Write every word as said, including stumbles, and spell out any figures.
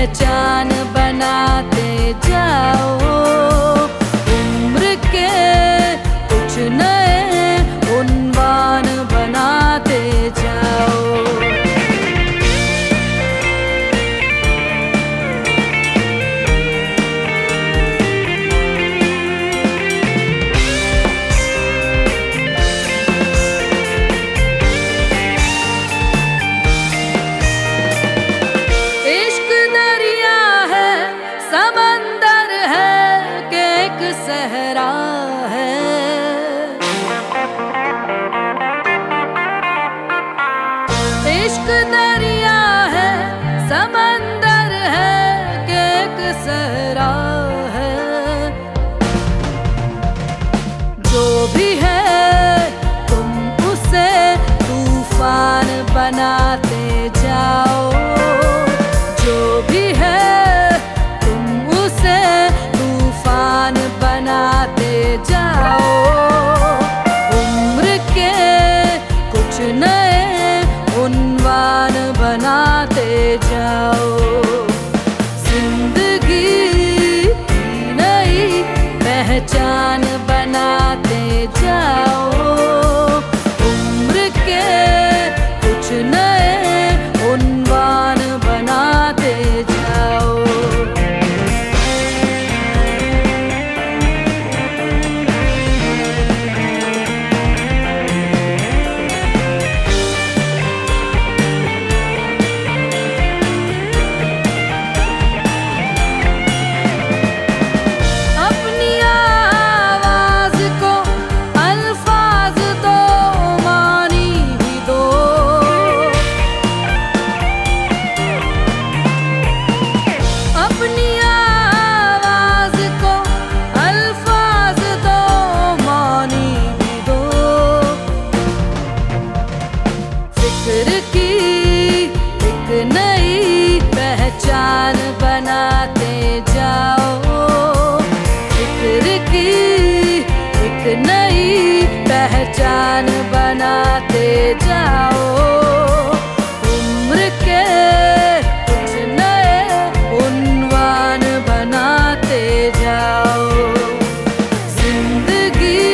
पहचान बनाते जाओ। उम्र के कुछ नए उन्वान बनाते जाओ। समंदर है कि एक सहरा है, इश्क दरिया है, समंदर है कि एक सहरा है। जो भी है तुम उसे तूफान बनाते जाओ। जो भी है बनाते जाओ। उम्र के कुछ नए उन्वान बनाते जाओ। जिंदगी की नई पहचान बनाते जाओ। उम्र के कुछ नए उन्वान बनाते जाओ। फिक्र की एक नई पहचान बनाते जाओ। फिक्र की एक नई पहचान बनाते जाओ। उम्र के कुछ नए उन्वान बनाते जाओ। जिंदगी